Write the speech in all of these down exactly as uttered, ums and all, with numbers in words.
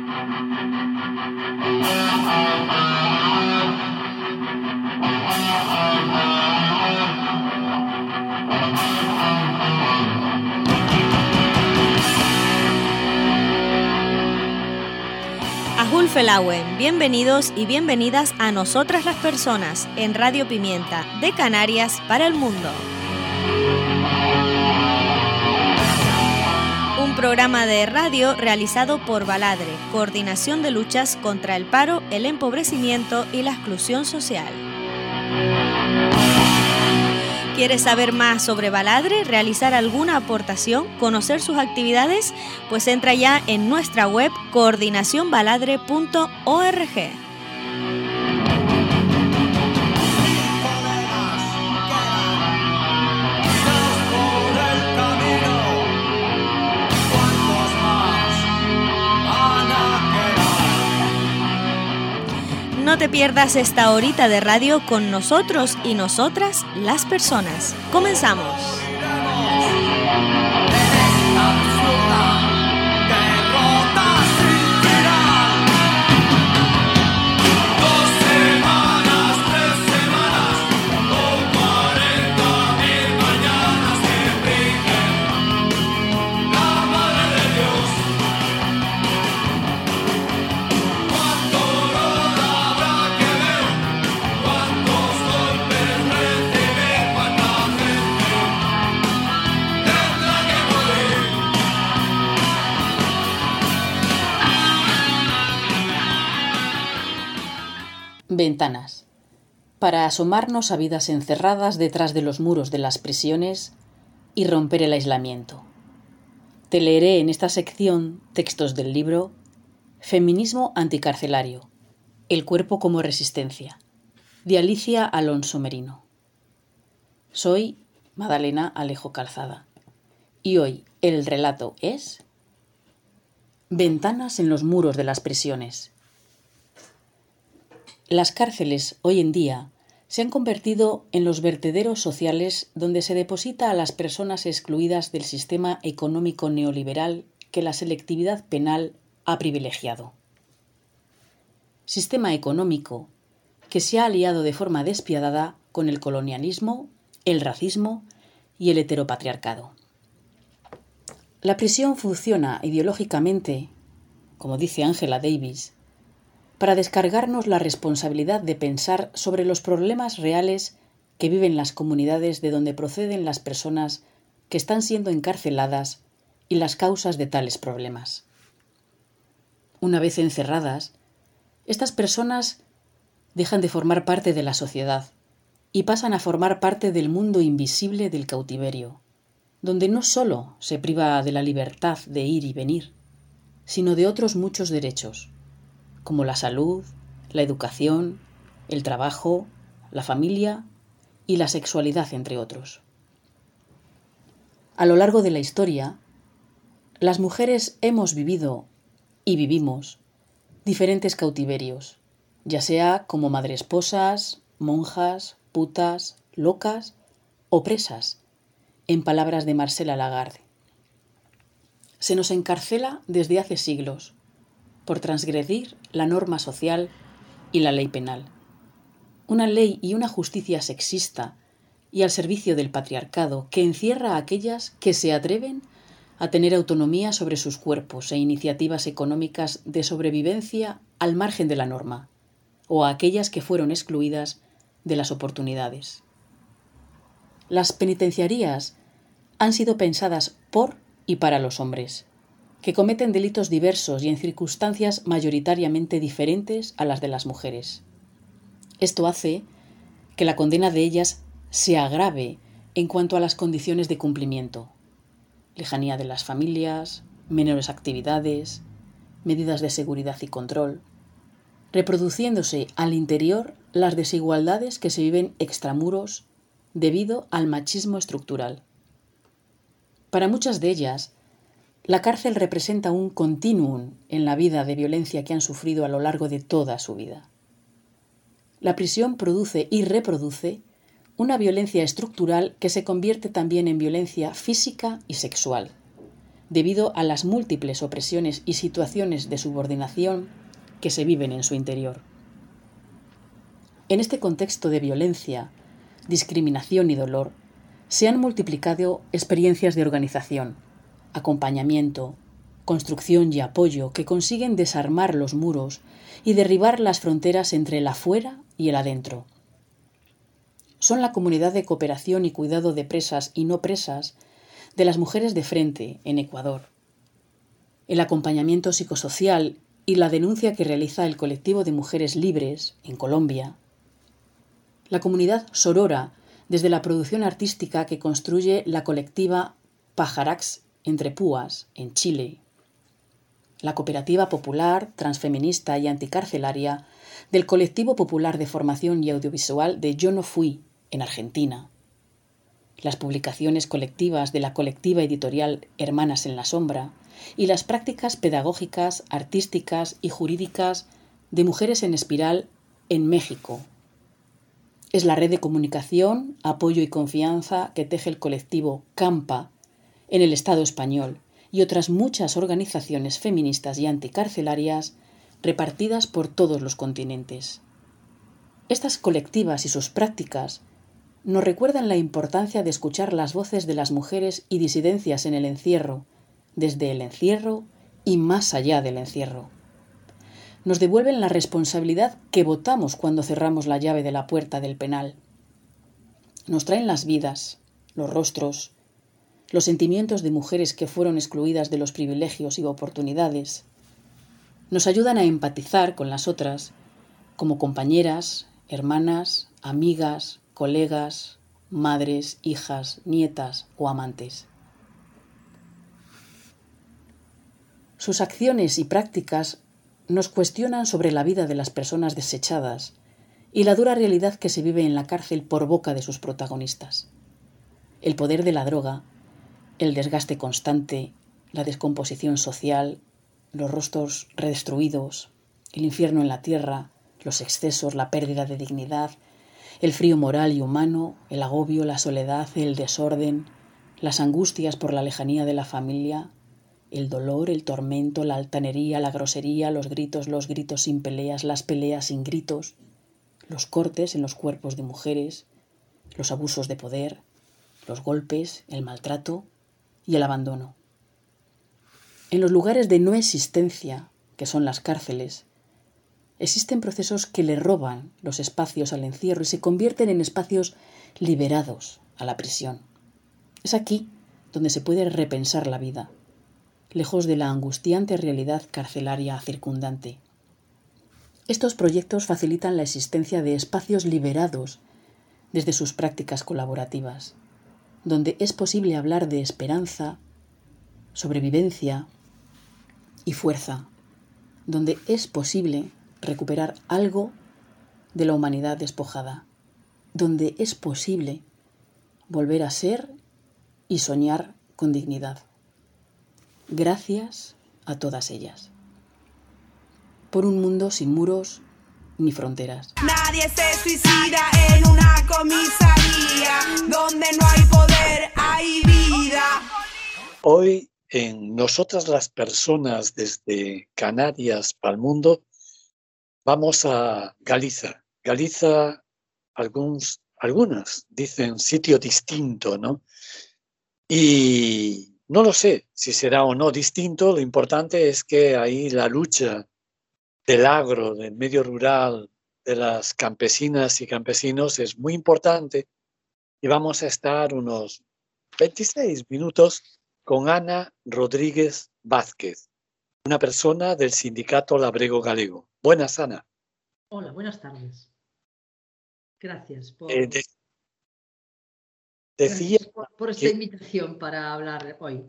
Felauen, bienvenidos y bienvenidas a Nosotras las Personas en Radio Pimienta de Canarias para el mundo. Un programa de radio realizado por Baladre, Coordinación de Luchas contra el Paro, el Empobrecimiento y la Exclusión Social. ¿Quieres saber más sobre Baladre, realizar alguna aportación, conocer sus actividades? Pues entra ya en nuestra web coordinación baladre punto org. No te pierdas esta horita de radio con nosotros y nosotras, las personas. ¡Comenzamos! Ventanas. Para asomarnos a vidas encerradas detrás de los muros de las prisiones y romper el aislamiento. Te leeré en esta sección textos del libro Feminismo anticarcelario. El cuerpo como resistencia, de Alicia Alonso Merino. Soy Madalena Alejo Calzada y hoy el relato es Ventanas en los muros de las prisiones. Las cárceles, hoy en día, se han convertido en los vertederos sociales donde se deposita a las personas excluidas del sistema económico neoliberal que la selectividad penal ha privilegiado. Sistema económico que se ha aliado de forma despiadada con el colonialismo, el racismo y el heteropatriarcado. La prisión funciona ideológicamente, como dice Angela Davis, para descargarnos la responsabilidad de pensar sobre los problemas reales que viven las comunidades de donde proceden las personas que están siendo encarceladas y las causas de tales problemas. Una vez encerradas, estas personas dejan de formar parte de la sociedad y pasan a formar parte del mundo invisible del cautiverio, donde no solo se priva de la libertad de ir y venir, sino de otros muchos derechos, como la salud, la educación, el trabajo, la familia y la sexualidad, entre otros. A lo largo de la historia, las mujeres hemos vivido y vivimos diferentes cautiverios, ya sea como madresposas, monjas, putas, locas o presas, en palabras de Marcela Lagarde. Se nos encarcela desde hace siglos por transgredir la norma social y la ley penal. Una ley y una justicia sexista y al servicio del patriarcado que encierra a aquellas que se atreven a tener autonomía sobre sus cuerpos e iniciativas económicas de sobrevivencia al margen de la norma, o a aquellas que fueron excluidas de las oportunidades. Las penitenciarías han sido pensadas por y para los hombres, que cometen delitos diversos y en circunstancias mayoritariamente diferentes a las de las mujeres. Esto hace que la condena de ellas se agrave en cuanto a las condiciones de cumplimiento: lejanía de las familias, menores actividades, medidas de seguridad y control, reproduciéndose al interior las desigualdades que se viven extramuros debido al machismo estructural. Para muchas de ellas, la cárcel representa un continuum en la vida de violencia que han sufrido a lo largo de toda su vida. La prisión produce y reproduce una violencia estructural que se convierte también en violencia física y sexual, debido a las múltiples opresiones y situaciones de subordinación que se viven en su interior. En este contexto de violencia, discriminación y dolor, se han multiplicado experiencias de organización, acompañamiento, construcción y apoyo que consiguen desarmar los muros y derribar las fronteras entre el afuera y el adentro. Son la comunidad de cooperación y cuidado de presas y no presas de las mujeres de frente en Ecuador, el acompañamiento psicosocial y la denuncia que realiza el colectivo de mujeres libres en Colombia, la comunidad sorora desde la producción artística que construye la colectiva Pajarax Entre Púas en Chile, la cooperativa popular, transfeminista y anticarcelaria del colectivo popular de formación y audiovisual de Yo no fui en Argentina, las publicaciones colectivas de la colectiva editorial Hermanas en la Sombra y las prácticas pedagógicas, artísticas y jurídicas de Mujeres en Espiral en México. Es la red de comunicación, apoyo y confianza que teje el colectivo Campa en el Estado español y otras muchas organizaciones feministas y anticarcelarias repartidas por todos los continentes. Estas colectivas y sus prácticas nos recuerdan la importancia de escuchar las voces de las mujeres y disidencias en el encierro, desde el encierro y más allá del encierro. Nos devuelven la responsabilidad que votamos cuando cerramos la llave de la puerta del penal. Nos traen las vidas, los rostros, los sentimientos de mujeres que fueron excluidas de los privilegios y oportunidades. Nos ayudan a empatizar con las otras, como compañeras, hermanas, amigas, colegas, madres, hijas, nietas o amantes. Sus acciones y prácticas nos cuestionan sobre la vida de las personas desechadas y la dura realidad que se vive en la cárcel por boca de sus protagonistas. El poder de la droga, el desgaste constante, la descomposición social, los rostros redestruidos, el infierno en la tierra, los excesos, la pérdida de dignidad, el frío moral y humano, el agobio, la soledad, el desorden, las angustias por la lejanía de la familia, el dolor, el tormento, la altanería, la grosería, los gritos, los gritos sin peleas, las peleas sin gritos, los cortes en los cuerpos de mujeres, los abusos de poder, los golpes, el maltrato y el abandono. En los lugares de no existencia, que son las cárceles, existen procesos que le roban los espacios al encierro y se convierten en espacios liberados a la prisión. Es aquí donde se puede repensar la vida, lejos de la angustiante realidad carcelaria circundante. Estos proyectos facilitan la existencia de espacios liberados desde sus prácticas colaborativas, donde es posible hablar de esperanza, sobrevivencia y fuerza, donde es posible recuperar algo de la humanidad despojada, donde es posible volver a ser y soñar con dignidad. Gracias a todas ellas. Por un mundo sin muros ni fronteras. Nadie se suicida en una comisaría donde no hay poder, hay vida. Hoy en Nosotras las Personas desde Canarias para el mundo vamos a Galiza. Galiza, algunos, algunas dicen sitio distinto, ¿no? Y no lo sé si será o no distinto, lo importante es que ahí la lucha del agro, del medio rural, de las campesinas y campesinos es muy importante y vamos a estar unos veintiséis minutos con Ana Rodríguez Vázquez, una persona del sindicato Labrego Galego. Buenas, Ana. Hola, buenas tardes. Gracias por, Eh, de, decía gracias por, por esta que, invitación para hablar hoy.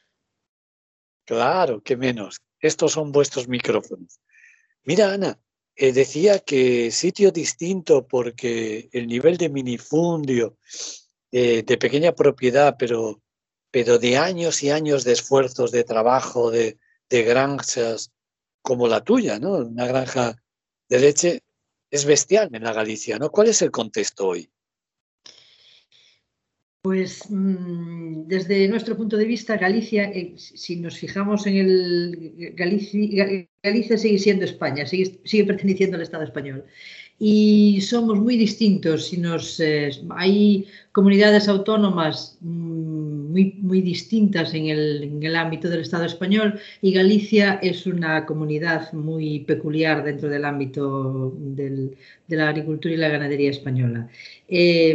Claro, que menos. Estos son vuestros micrófonos. Mira, Ana, eh, decía que sitio distinto porque el nivel de minifundio, eh, de pequeña propiedad, pero, pero de años y años de esfuerzos, de trabajo, de, de granjas como la tuya, ¿no? Una granja de leche es bestial en la Galicia, ¿no? ¿Cuál es el contexto hoy? Pues mm, desde nuestro punto de vista, Galicia, eh, si nos fijamos en el... Galicia, Galicia sigue siendo España, sigue, sigue perteneciendo al Estado español. Y somos muy distintos. Si nos, eh, hay comunidades autónomas muy, muy distintas en el, en el ámbito del Estado español, y Galicia es una comunidad muy peculiar dentro del ámbito del, de la agricultura y la ganadería española. Eh,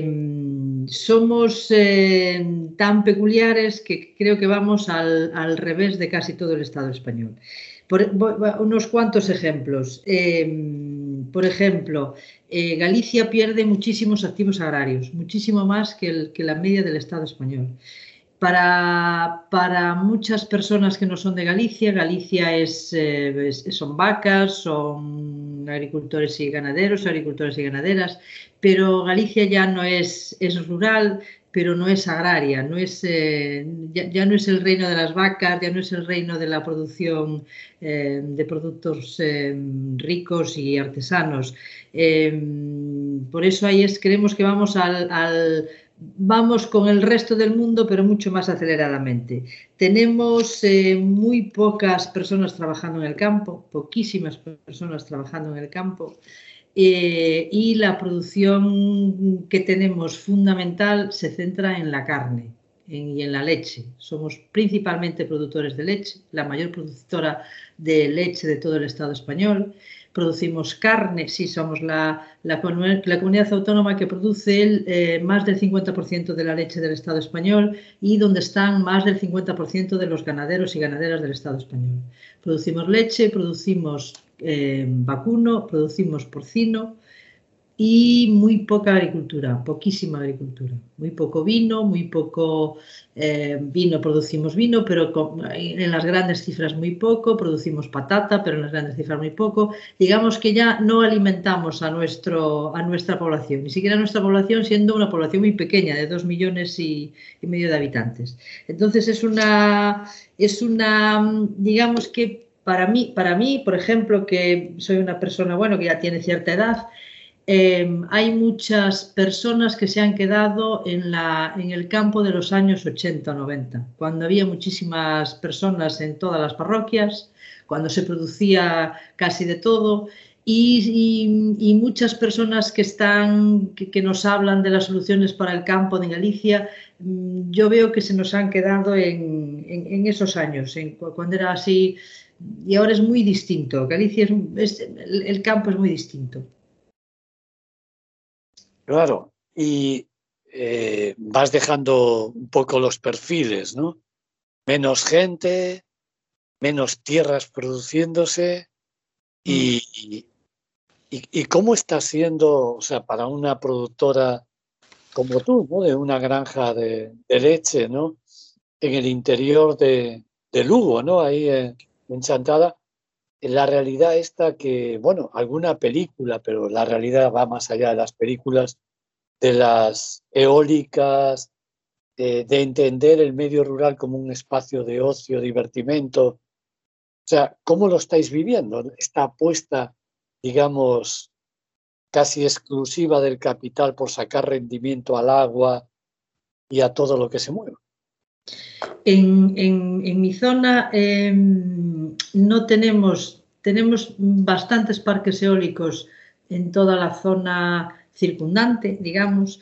somos eh, tan peculiares que creo que vamos al, al revés de casi todo el Estado español. Por, unos cuantos ejemplos. Eh, por ejemplo, eh, Galicia pierde muchísimos activos agrarios, muchísimo más que, el, que la media del Estado español. Para, para muchas personas que no son de Galicia, Galicia es, eh, es, son vacas, son agricultores y ganaderos, agricultores y ganaderas, pero Galicia ya no es, es rural, pero no es agraria, no es, eh, ya, ya no es el reino de las vacas, ya no es el reino de la producción eh, de productos eh, ricos y artesanos. Eh, por eso ahí es, creemos que vamos al, al vamos con el resto del mundo, pero mucho más aceleradamente. Tenemos eh, muy pocas personas trabajando en el campo, poquísimas personas trabajando en el campo. Eh, y la producción que tenemos fundamental se centra en la carne en, y en la leche. Somos principalmente productores de leche, la mayor productora de leche de todo el Estado español. Producimos carne, sí, somos la, la, la comunidad autónoma que produce el, eh, más del cincuenta por ciento de la leche del Estado español y donde están más del cincuenta por ciento de los ganaderos y ganaderas del Estado español. Producimos leche, producimos Eh, vacuno, producimos porcino y muy poca agricultura, poquísima agricultura, muy poco vino, muy poco eh, vino, producimos vino, pero con, en las grandes cifras muy poco, producimos patata, pero en las grandes cifras muy poco. Digamos que ya no alimentamos a, nuestro, a nuestra población, ni siquiera a nuestra población, siendo una población muy pequeña, de dos millones y, y medio de habitantes. Entonces es una, es una, digamos que Para mí, para mí, por ejemplo, que soy una persona, bueno, que ya tiene cierta edad, eh, hay muchas personas que se han quedado en, la, en el campo de los años ochenta o noventa, cuando había muchísimas personas en todas las parroquias, cuando se producía casi de todo, y, y, y muchas personas que, están, que, que nos hablan de las soluciones para el campo de Galicia, yo veo que se nos han quedado en, en, en esos años, en, cuando era así. Y ahora es muy distinto. Galicia es, es el, el campo es muy distinto. Claro, y eh, vas dejando un poco los perfiles, ¿no? Menos gente, menos tierras produciéndose y, y, y cómo está siendo, o sea, para una productora como tú, ¿no? De una granja de, de leche, ¿no? En el interior de, de Lugo, ¿no? Ahí eh, en Chantada, la realidad esta que, bueno, alguna película, pero la realidad va más allá de las películas, de las eólicas, de, de entender el medio rural como un espacio de ocio, divertimento. O sea, ¿cómo lo estáis viviendo? Esta apuesta, digamos, casi exclusiva del capital por sacar rendimiento al agua y a todo lo que se mueve. En, en, en mi zona eh, no tenemos, tenemos bastantes parques eólicos en toda la zona circundante, digamos,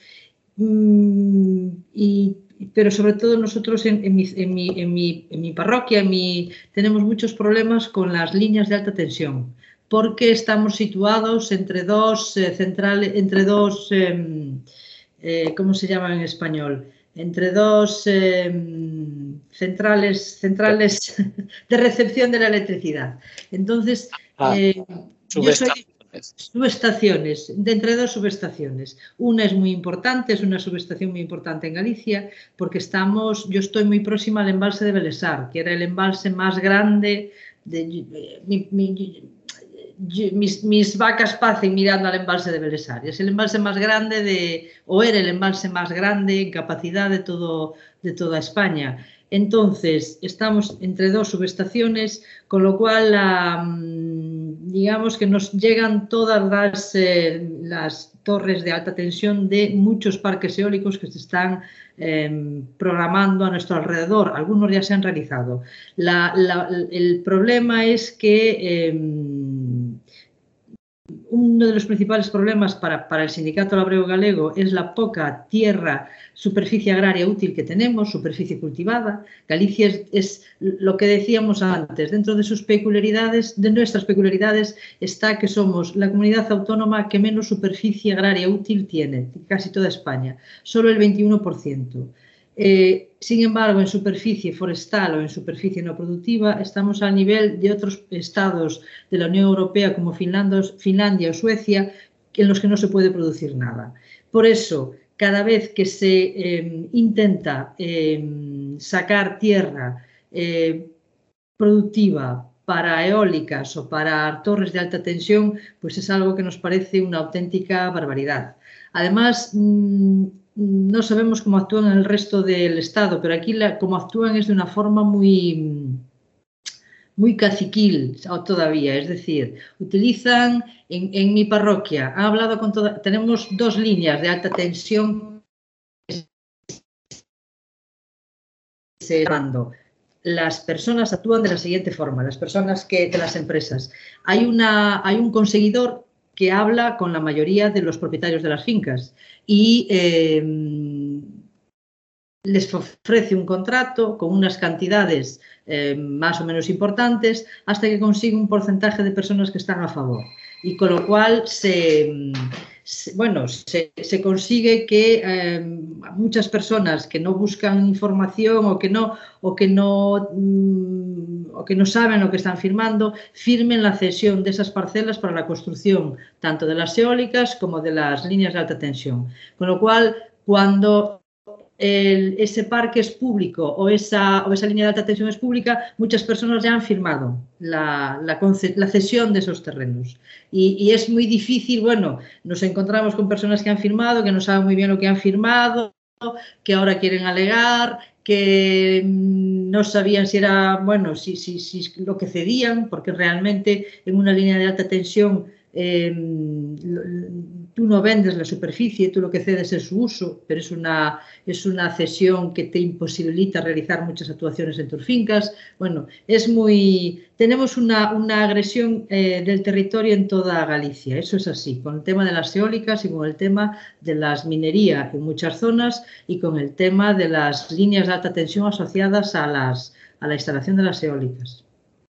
y, pero sobre todo nosotros en, en, mi, en, mi, en, mi, en mi parroquia en mi, tenemos muchos problemas con las líneas de alta tensión, porque estamos situados entre dos eh, centrales, entre dos, eh, eh, ¿cómo se llama en español? Entre dos eh, centrales, centrales de recepción de la electricidad. Entonces, ah, eh, yo soy subestaciones, de entre dos subestaciones. Una es muy importante, es una subestación muy importante en Galicia, porque estamos, yo estoy muy próxima al embalse de Belesar, que era el embalse más grande de... Mi, mi, Mis, mis vacas pacen mirando al embalse de Belesar. Es el embalse más grande de, o era el embalse más grande en capacidad de, todo, de toda España. Entonces, estamos entre dos subestaciones, con lo cual, la, digamos que nos llegan todas las, eh, las torres de alta tensión de muchos parques eólicos que se están eh, programando a nuestro alrededor. Algunos ya se han realizado. La, la, el problema es que eh, uno de los principales problemas para, para el Sindicato Labrego Galego es la poca tierra, superficie agraria útil que tenemos, superficie cultivada. Galicia es, es lo que decíamos antes, dentro de sus peculiaridades, de nuestras peculiaridades está que somos la comunidad autónoma que menos superficie agraria útil tiene, casi toda España, solo el veintiuno por ciento. Eh, sin embargo, en superficie forestal o en superficie no productiva estamos al nivel de otros estados de la Unión Europea como Finlandia, Finlandia o Suecia, en los que no se puede producir nada. Por eso, cada vez que se eh, intenta eh, sacar tierra eh, productiva para eólicas o para torres de alta tensión, pues es algo que nos parece una auténtica barbaridad. Además, mmm, no sabemos cómo actúan en el resto del Estado, pero aquí la, como actúan es de una forma muy, muy caciquil todavía. Es decir, utilizan en, en mi parroquia, han hablado con toda, tenemos dos líneas de alta tensión. Las personas actúan de la siguiente forma, las personas que, de las empresas. Hay, una, hay un conseguidor que habla con la mayoría de los propietarios de las fincas y eh, les ofrece un contrato con unas cantidades eh, más o menos importantes hasta que consigue un porcentaje de personas que están a favor. Y con lo cual se, se, bueno, se, se consigue que eh, muchas personas que no buscan información o que no, o que no mm, o que no saben lo que están firmando, firmen la cesión de esas parcelas para la construcción tanto de las eólicas como de las líneas de alta tensión. Con lo cual, cuando el, ese parque es público o esa, o esa línea de alta tensión es pública, muchas personas ya han firmado la, la, la cesión de esos terrenos. Y, y es muy difícil, bueno, nos encontramos con personas que han firmado, que no saben muy bien lo que han firmado, que ahora quieren alegar, que no sabían si era, bueno, si, si, si lo que cedían, porque realmente en una línea de alta tensión eh, tú no vendes la superficie, tú lo que cedes es su uso, pero es una, es una cesión que te imposibilita realizar muchas actuaciones en tus fincas. Bueno, es muy... Tenemos una, una agresión eh, del territorio en toda Galicia, eso es así, con el tema de las eólicas y con el tema de las minería en muchas zonas y con el tema de las líneas de alta tensión asociadas a, las, a la instalación de las eólicas.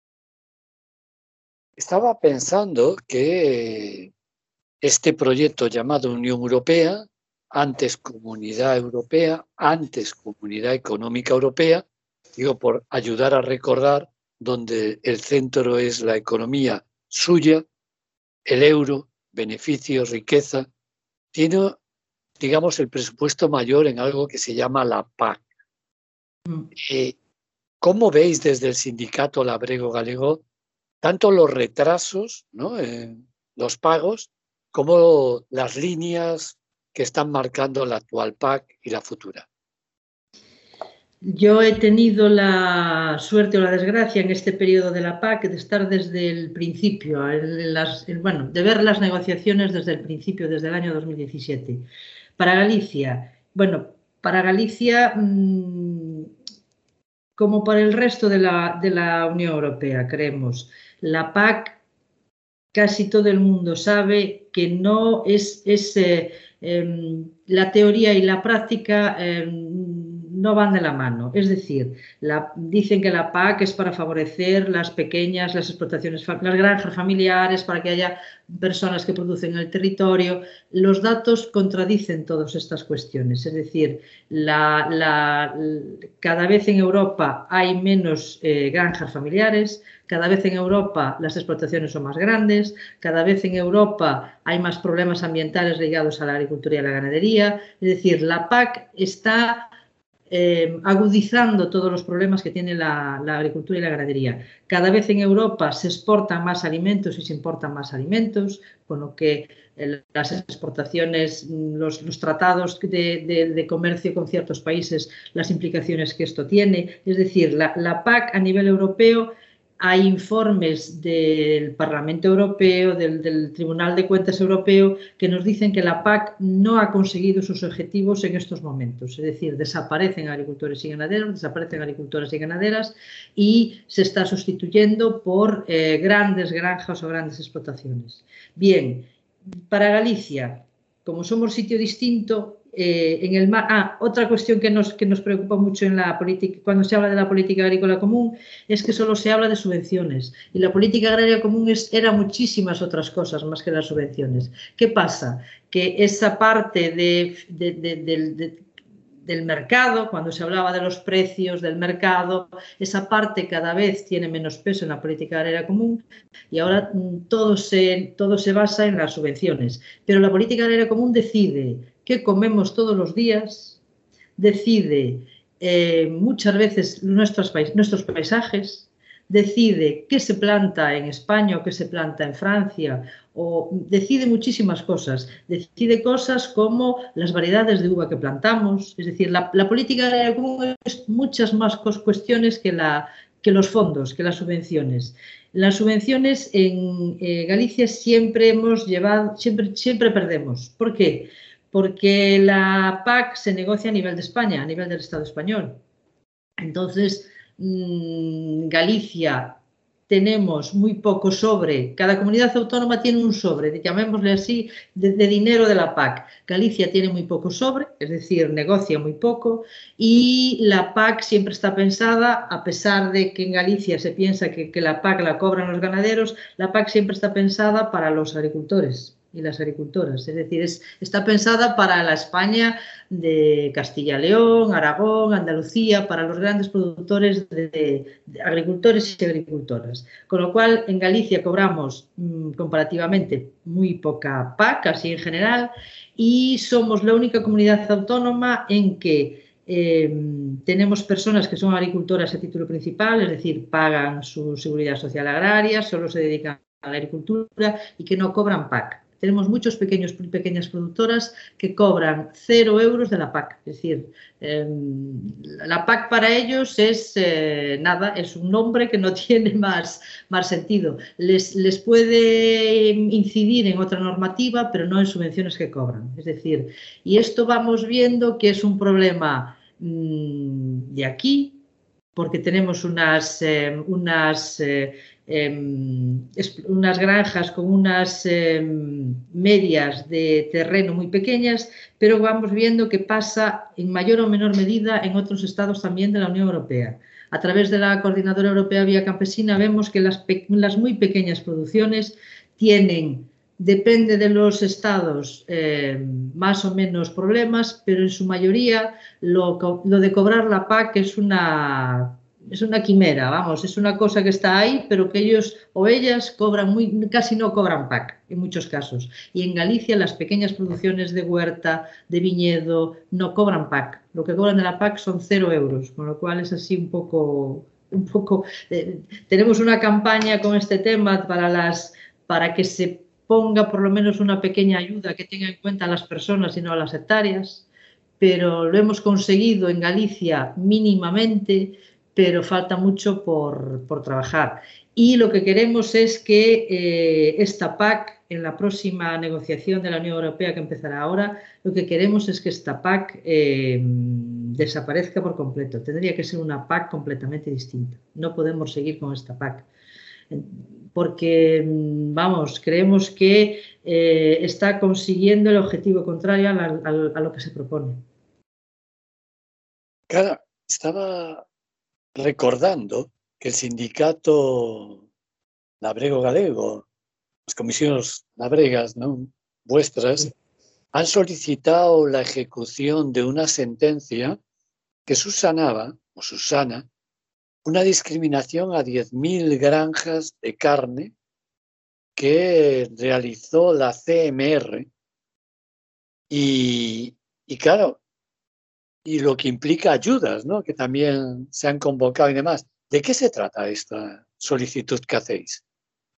Estaba pensando que este proyecto llamado Unión Europea, antes Comunidad Europea, antes Comunidad Económica Europea, digo por ayudar a recordar donde el centro es la economía suya, el euro, beneficios, riqueza, tiene, digamos, el presupuesto mayor en algo que se llama la P A C. Mm. Eh, ¿Cómo veis desde el sindicato Labrego Galego tanto los retrasos, ¿no?, eh, los pagos, como las líneas que están marcando la actual P A C y la futura? Yo he tenido la suerte o la desgracia en este periodo de la P A C de estar desde el principio, en las, en, bueno, de ver las negociaciones desde el principio, desde el año dos mil diecisiete. Para Galicia, bueno, para Galicia, mmm, como para el resto de la, de la Unión Europea, creemos, la P A C, casi todo el mundo sabe que no es, es eh, eh, la teoría y la práctica eh, no van de la mano. Es decir, la, dicen que la P A C es para favorecer las pequeñas, las explotaciones, las granjas familiares, para que haya personas que producen en el territorio. Los datos contradicen todas estas cuestiones. Es decir, la, la, cada vez en Europa hay menos eh, granjas familiares, cada vez en Europa las explotaciones son más grandes, cada vez en Europa hay más problemas ambientales ligados a la agricultura y a la ganadería. Es decir, la P A C está eh, agudizando todos los problemas que tiene la, la agricultura y la ganadería. Cada vez en Europa se exportan más alimentos y se importan más alimentos, con lo que el, las exportaciones, los, los tratados de, de, de comercio con ciertos países, las implicaciones que esto tiene. Es decir, la, la P A C a nivel europeo, hay informes del Parlamento Europeo, del, del Tribunal de Cuentas Europeo, que nos dicen que la P A C no ha conseguido sus objetivos en estos momentos. Es decir, desaparecen agricultores y ganaderos, desaparecen agricultoras y ganaderas y se está sustituyendo por eh, grandes granjas o grandes explotaciones. Bien, para Galicia, como somos sitio distinto, Eh, en el mar, ah, otra cuestión que nos, que nos preocupa mucho en la política, cuando se habla de la política agrícola común, es que solo se habla de subvenciones y la política agraria común es, era muchísimas otras cosas más que las subvenciones. ¿Qué pasa? Que esa parte de, de, de, de, de, del mercado, cuando se hablaba de los precios del mercado, esa parte cada vez tiene menos peso en la política agraria común y ahora todo se, todo se basa en las subvenciones. Pero la política agraria común decide qué comemos todos los días, decide eh, muchas veces nuestros, pais nuestros paisajes, decide qué se planta en España o qué se planta en Francia, o decide muchísimas cosas. Decide cosas como las variedades de uva que plantamos. Es decir, la, la política agraria común es muchas más cuestiones que, la, que los fondos, que las subvenciones. Las subvenciones en eh, Galicia siempre hemos llevado, siempre, siempre perdemos. ¿Por qué? Porque la P A C se negocia a nivel de España, a nivel del Estado español. Entonces, mmm, Galicia tenemos muy poco sobre, cada comunidad autónoma tiene un sobre, llamémosle así, de, de dinero de la P A C. Galicia tiene muy poco sobre, es decir, negocia muy poco, y la P A C siempre está pensada, a pesar de que en Galicia se piensa que, que la P A C la cobran los ganaderos, la P A C siempre está pensada para los agricultores y las agricultoras, es decir, es, está pensada para la España de Castilla y León, Aragón, Andalucía, para los grandes productores de, de, de agricultores y agricultoras. Con lo cual, en Galicia cobramos mmm, comparativamente muy poca P A C, así en general, y somos la única comunidad autónoma en que eh, tenemos personas que son agricultoras a título principal, es decir, pagan su seguridad social agraria, solo se dedican a la agricultura y que no cobran P A C. Tenemos muchos pequeños pequeñas productoras que cobran cero euros de la P A C. Es decir, eh, la P A C para ellos es eh, nada, es un nombre que no tiene más, más sentido. Les, les puede incidir en otra normativa, pero no en subvenciones que cobran. Es decir, y esto vamos viendo que es un problema mmm, de aquí, porque tenemos unas, eh, unas eh, Eh, unas granjas con unas eh, medias de terreno muy pequeñas, pero vamos viendo que pasa en mayor o menor medida en otros estados también de la Unión Europea. A través de la Coordinadora Europea Vía Campesina vemos que las, las muy pequeñas producciones tienen, depende de los estados, eh, más o menos problemas, pero en su mayoría lo, lo de cobrar la P A C es una... es una quimera, vamos, es una cosa que está ahí, pero que ellos o ellas cobran muy, casi no cobran P A C en muchos casos. Y en Galicia las pequeñas producciones de huerta, de viñedo, no cobran P A C. Lo que cobran de la P A C son cero euros, con lo cual es así un poco... Un poco eh, tenemos una campaña con este tema para, las, para que se ponga por lo menos una pequeña ayuda que tenga en cuenta a las personas y no a las hectáreas, pero lo hemos conseguido en Galicia mínimamente, pero falta mucho por, por trabajar. Y lo que queremos es que eh, esta P A C, en la próxima negociación de la Unión Europea que empezará ahora, lo que queremos es que esta P A C eh, desaparezca por completo. Tendría que ser una P A C completamente distinta. No podemos seguir con esta P A C. Porque, vamos, creemos que eh, está consiguiendo el objetivo contrario a, la, a, a lo que se propone. Claro, estaba recordando que el sindicato labrego galego, las comisiones labregas, ¿no?, vuestras, han solicitado la ejecución de una sentencia que susanaba, o susana, una discriminación a diez mil granjas de carne que realizó la C M R. Y, y claro, y lo que implica ayudas, ¿no?, que también se han convocado y demás. ¿De qué se trata esta solicitud que hacéis?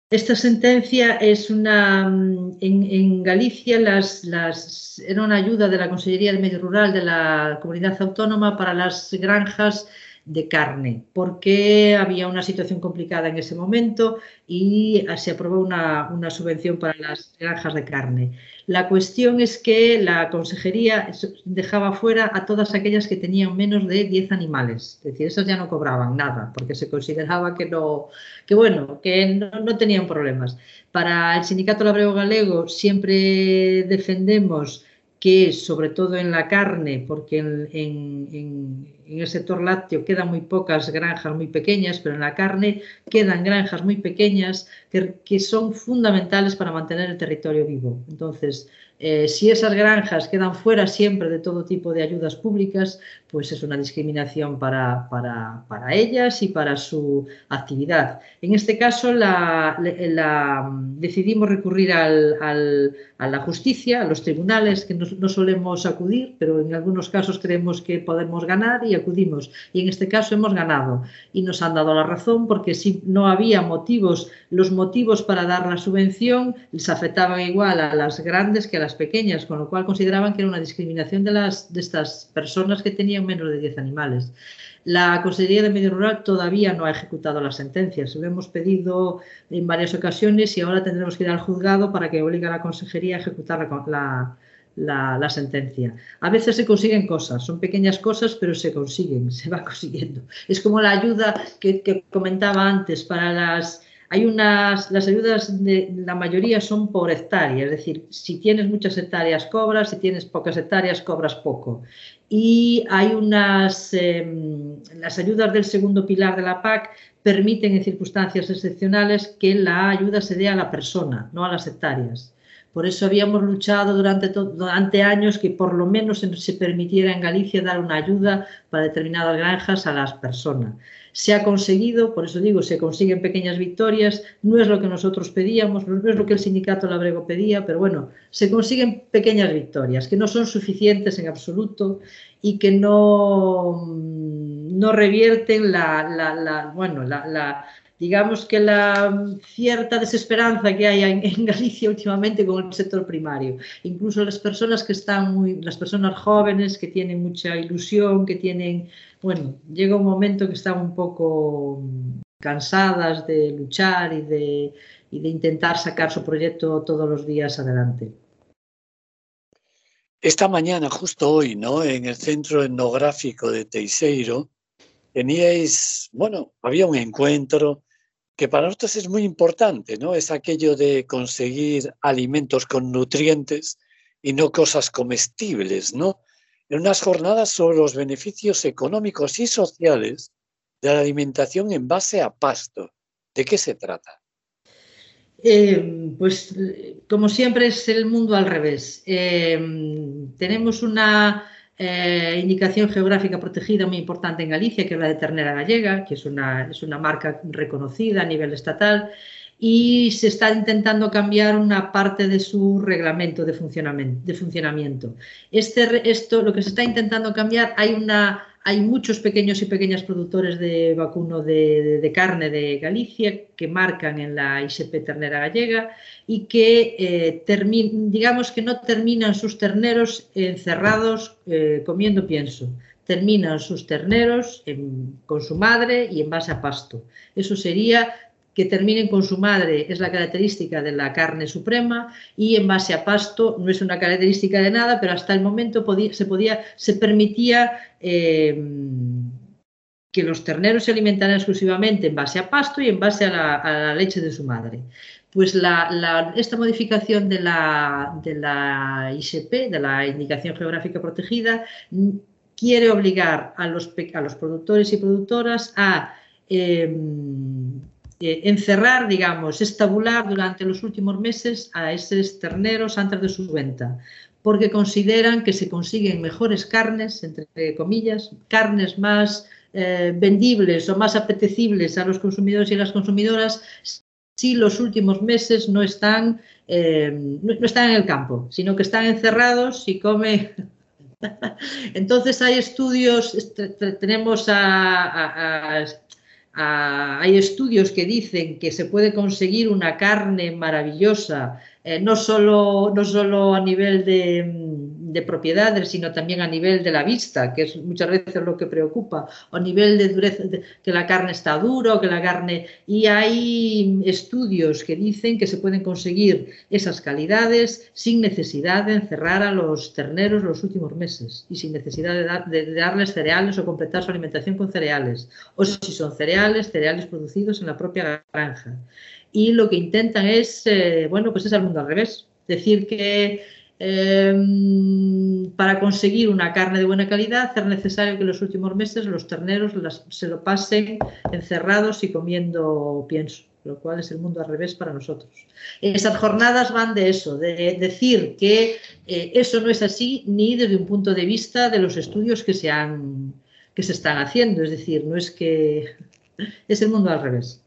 Esta sentencia es una, en, en Galicia las, las, era una ayuda de la Consellería de Medio Rural de la Comunidad Autónoma para las granjas de carne, porque había una situación complicada en ese momento y se aprobó una, una subvención para las granjas de carne. La cuestión es que la consejería dejaba fuera a todas aquellas que tenían menos de diez animales, es decir, esas ya no cobraban nada, porque se consideraba que no, que bueno, que no, no tenían problemas. Para el Sindicato Labrego Galego siempre defendemos que, sobre todo en la carne, porque en, en, en, en el sector lácteo quedan muy pocas granjas muy pequeñas, pero en la carne quedan granjas muy pequeñas que, que son fundamentales para mantener el territorio vivo. Entonces, eh, si esas granjas quedan fuera siempre de todo tipo de ayudas públicas, pues es una discriminación para, para, para ellas y para su actividad. En este caso, la, la, la, decidimos recurrir al, al, a la justicia, a los tribunales, que no, no solemos acudir, pero en algunos casos creemos que podemos ganar y acudimos. Y en este caso hemos ganado y nos han dado la razón, porque si no había motivos, los motivos para dar la subvención les afectaban igual a las grandes que a las pequeñas, con lo cual consideraban que era una discriminación de, las, de estas personas que tenían menos de diez animales. La Consellería de Medio Rural todavía no ha ejecutado las sentencias. Lo hemos pedido en varias ocasiones y ahora tendremos que ir al juzgado para que obligue a la Consejería a ejecutar la, la, la, la sentencia. A veces se consiguen cosas, son pequeñas cosas, pero se consiguen, se va consiguiendo. Es como la ayuda que, que comentaba antes para las... Hay unas, las ayudas, de, la mayoría son por hectárea, es decir, si tienes muchas hectáreas cobras, si tienes pocas hectáreas cobras poco. Y hay unas, eh, las ayudas del segundo pilar de la P A C permiten en circunstancias excepcionales que la ayuda se dé a la persona, no a las hectáreas. Por eso habíamos luchado durante, durante años que por lo menos se permitiera en Galicia dar una ayuda para determinadas granjas a las personas. Se ha conseguido, por eso digo, se consiguen pequeñas victorias, no es lo que nosotros pedíamos, no es lo que el sindicato Labrego pedía, pero bueno, se consiguen pequeñas victorias que no son suficientes en absoluto y que no, no revierten la, la, la, bueno, la, la, digamos que la cierta desesperanza que hay en, en Galicia últimamente con el sector primario. Incluso las personas que están muy, las personas jóvenes que tienen mucha ilusión, que tienen, bueno, llega un momento que están un poco cansadas de luchar y de, y de intentar sacar su proyecto todos los días adelante. Esta mañana, justo hoy, ¿no?, en el Centro Etnográfico de Teiseiro, teníais, bueno, había un encuentro que para nosotros es muy importante, ¿no? Es aquello de conseguir alimentos con nutrientes y no cosas comestibles, ¿no? En unas jornadas sobre los beneficios económicos y sociales de la alimentación en base a pasto. ¿De qué se trata? Eh, pues, como siempre, es el mundo al revés. Eh, tenemos una eh, indicación geográfica protegida muy importante en Galicia, que es la de ternera gallega, que es una, es una marca reconocida a nivel estatal, y se está intentando cambiar una parte de su reglamento de funcionamiento. De funcionamiento. Este, esto, lo que se está intentando cambiar, hay una... Hay muchos pequeños y pequeñas productores de vacuno de, de, de carne de Galicia que marcan en la I S P ternera gallega y que, eh, termin, digamos que no terminan sus terneros encerrados eh, comiendo pienso. Terminan sus terneros en, con su madre y en base a pasto. Eso sería que terminen con su madre, es la característica de la carne suprema, y en base a pasto no es una característica de nada, pero hasta el momento podía, se, podía, se permitía eh, que los terneros se alimentaran exclusivamente en base a pasto y en base a la, a la leche de su madre. Pues la, la, esta modificación de la, de la I S P, de la Indicación Geográfica Protegida, quiere obligar a los, a los productores y productoras a... Eh, Eh, encerrar, digamos, estabular durante los últimos meses a esos terneros antes de su venta, porque consideran que se consiguen mejores carnes, entre comillas, carnes más eh, vendibles o más apetecibles a los consumidores y las consumidoras si los últimos meses no están, eh, no, no están en el campo, sino que están encerrados y come... Entonces hay estudios, tenemos a... a, a a, hay estudios que dicen que se puede conseguir una carne maravillosa, eh, no, solo, no solo a nivel de, de propiedades, sino también a nivel de la vista, que es muchas veces lo que preocupa, o a nivel de dureza, de, que la carne está dura, o que la carne... Y hay estudios que dicen que se pueden conseguir esas calidades sin necesidad de encerrar a los terneros los últimos meses y sin necesidad de, dar, de, de darles cereales o completar su alimentación con cereales, o si son cereales, cereales producidos en la propia granja. Y lo que intentan es, eh, bueno, pues es al mundo al revés. Decir que eh, para conseguir una carne de buena calidad es necesario que los últimos meses los terneros las, se lo pasen encerrados y comiendo pienso, lo cual es el mundo al revés para nosotros. Esas jornadas van de eso, de decir que eh, eso no es así ni desde un punto de vista de los estudios que se, han, que se están haciendo. Es decir, no es que... es el mundo al revés.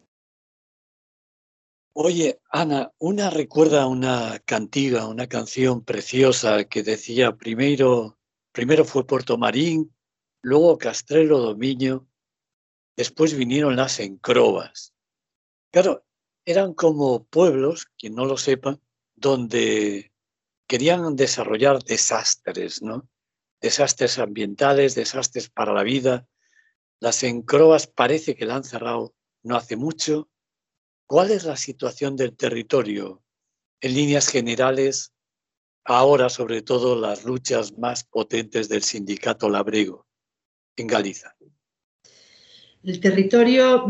Oye, Ana, una recuerda una cantiga, una canción preciosa que decía primero, primero fue Puerto Marín, luego Castrelo do Miño, después vinieron las encrobas. Claro, eran como pueblos, quien no lo sepa, donde querían desarrollar desastres, ¿no? Desastres ambientales, desastres para la vida. Las encrobas parece que la han cerrado no hace mucho. ¿Cuál es la situación del territorio? En líneas generales, ahora sobre todo las luchas más potentes del sindicato labrego en Galicia. El territorio,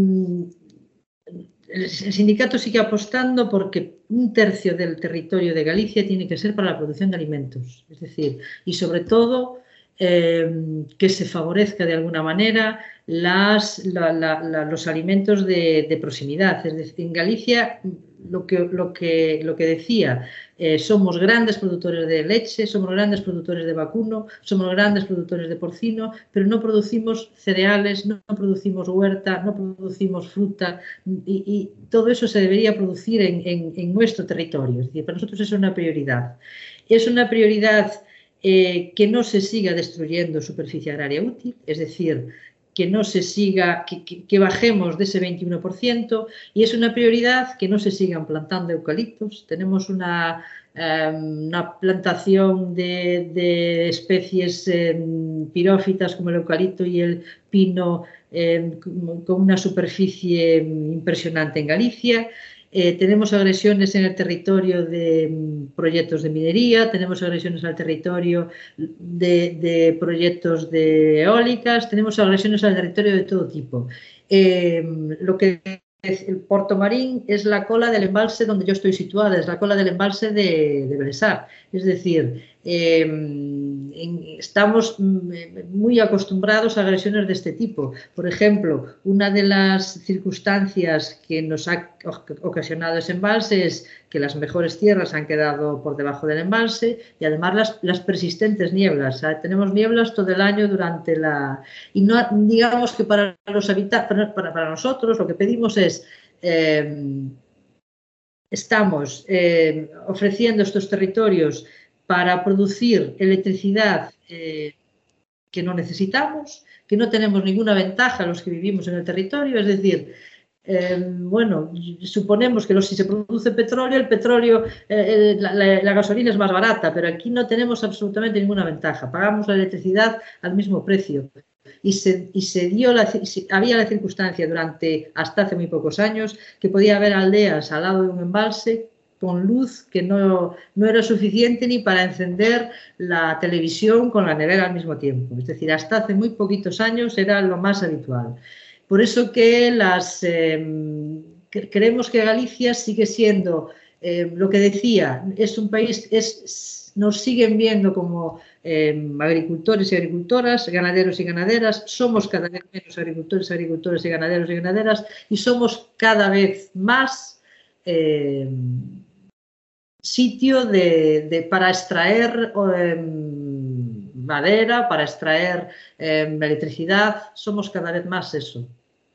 el sindicato sigue apostando porque un tercio del territorio de Galicia tiene que ser para la producción de alimentos. Es decir, y sobre todo eh, que se favorezca de alguna manera Las, la, la, la, los alimentos de, de proximidad. Es decir, en Galicia, lo que, lo que, lo que decía, eh, somos grandes productores de leche, somos grandes productores de vacuno, somos grandes productores de porcino, pero no producimos cereales, no producimos huerta, no producimos fruta, y, y todo eso se debería producir en, en, en nuestro territorio. Es decir, para nosotros es una prioridad. Es una prioridad eh, que no se siga destruyendo superficie agraria útil, es decir, que no se siga, que, que, que bajemos de ese veintiuno por ciento, y es una prioridad que no se sigan plantando eucaliptos. Tenemos una, um, una plantación de, de especies um, pirófitas como el eucalipto y el pino um, con una superficie impresionante en Galicia. Eh, tenemos agresiones en el territorio de um, proyectos de minería, tenemos agresiones al territorio de, de proyectos de eólicas, tenemos agresiones al territorio de todo tipo. Eh, lo que es el Puerto Marín es la cola del embalse donde yo estoy situada, es la cola del embalse de, de Belesar. Es decir, eh, en, estamos muy acostumbrados a agresiones de este tipo. Por ejemplo, una de las circunstancias que nos ha ocasionado ese embalse es que las mejores tierras han quedado por debajo del embalse y además las, las persistentes nieblas. ¿Sabes? Tenemos nieblas todo el año durante la... Y no digamos que para los habitantes, para, para nosotros lo que pedimos es... Eh, estamos eh, ofreciendo estos territorios para producir electricidad eh, que no necesitamos, que no tenemos ninguna ventaja los que vivimos en el territorio, es decir, eh, bueno, suponemos que los, si se produce petróleo, el petróleo, eh, la, la, la gasolina es más barata, pero aquí no tenemos absolutamente ninguna ventaja, pagamos la electricidad al mismo precio. Y se, y se dio la, había la circunstancia durante hasta hace muy pocos años que podía haber aldeas al lado de un embalse con luz que no, no era suficiente ni para encender la televisión con la nevera al mismo tiempo. Es decir, hasta hace muy poquitos años era lo más habitual. Por eso que las, eh, creemos que Galicia sigue siendo, eh, lo que decía, es un país, es, nos siguen viendo como eh, agricultores y agricultoras, ganaderos y ganaderas, somos cada vez menos agricultores, agricultores y ganaderos y ganaderas, y somos cada vez más eh, sitio de, de, para extraer eh, madera, para extraer eh, electricidad, somos cada vez más eso.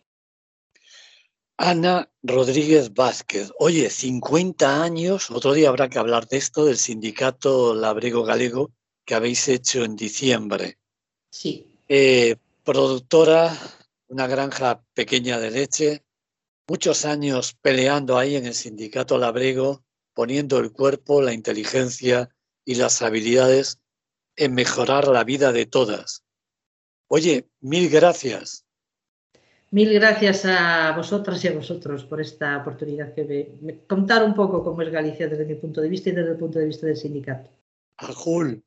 Ana Rodríguez Vázquez, oye, cincuenta años, otro día habrá que hablar de esto, del sindicato labrego galego que habéis hecho en diciembre. Sí. Eh, productora una granja pequeña de leche, muchos años peleando ahí en el sindicato labrego, poniendo el cuerpo, la inteligencia y las habilidades en mejorar la vida de todas. Oye, mil gracias. Mil gracias a vosotras y a vosotros por esta oportunidad que me, me contar un poco cómo es Galicia desde mi punto de vista y desde el punto de vista del sindicato. Ajul.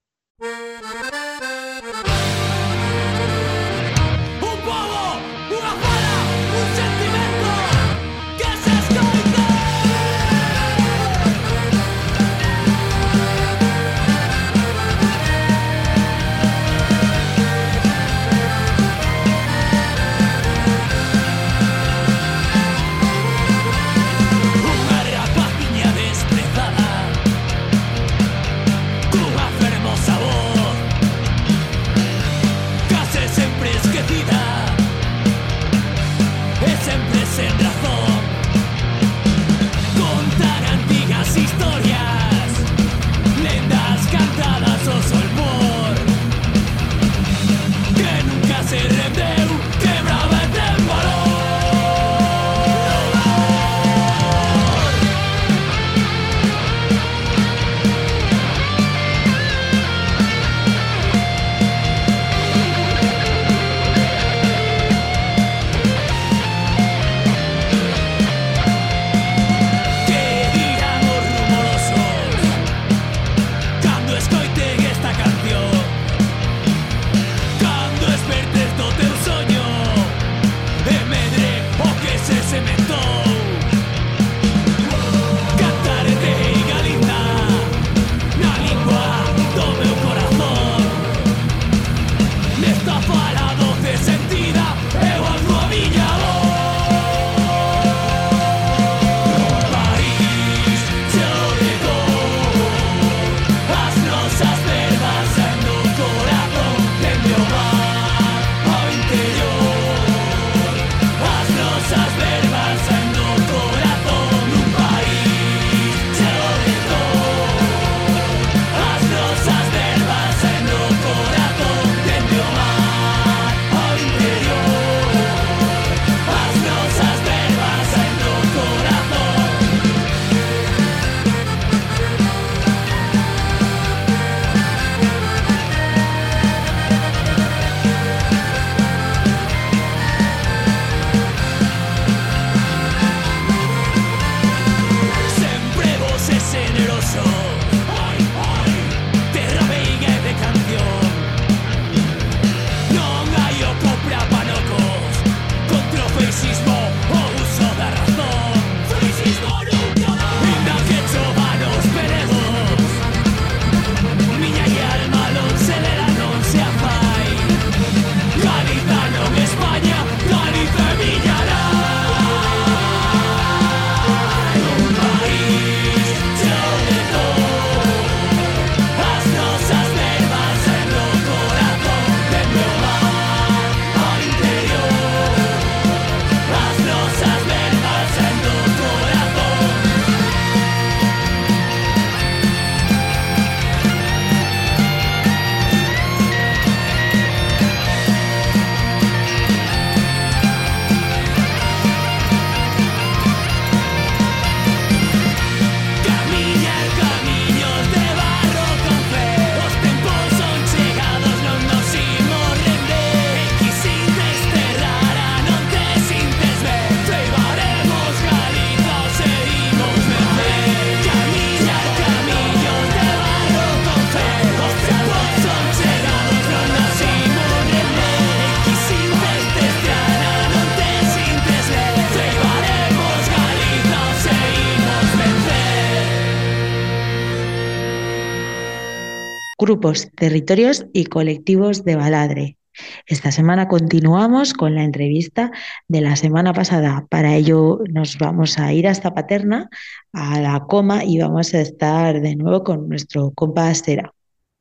Grupos, territorios y colectivos de Baladre. Esta semana continuamos con la entrevista de la semana pasada. Para ello nos vamos a ir hasta Paterna, a la Coma, y vamos a estar de nuevo con nuestro compa Sera.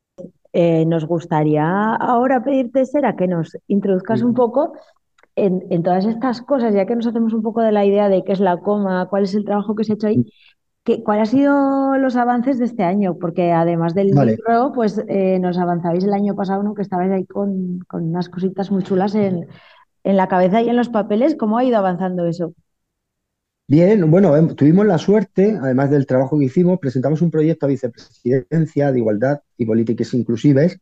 Eh, nos gustaría ahora pedirte, Sera, que nos introduzcas un poco en, en todas estas cosas, ya que nos hacemos un poco de la idea de qué es la Coma, cuál es el trabajo que se ha hecho ahí. ¿Qué, ¿Cuáles han sido los avances de este año? Porque además del Vale. libro, pues eh, nos avanzabais el año pasado, ¿no? Que estabais ahí con, con unas cositas muy chulas en, en la cabeza y en los papeles, ¿cómo ha ido avanzando eso? Bien, bueno, em, tuvimos la suerte, además del trabajo que hicimos, presentamos un proyecto a Vicepresidencia de Igualdad y Políticas Inclusives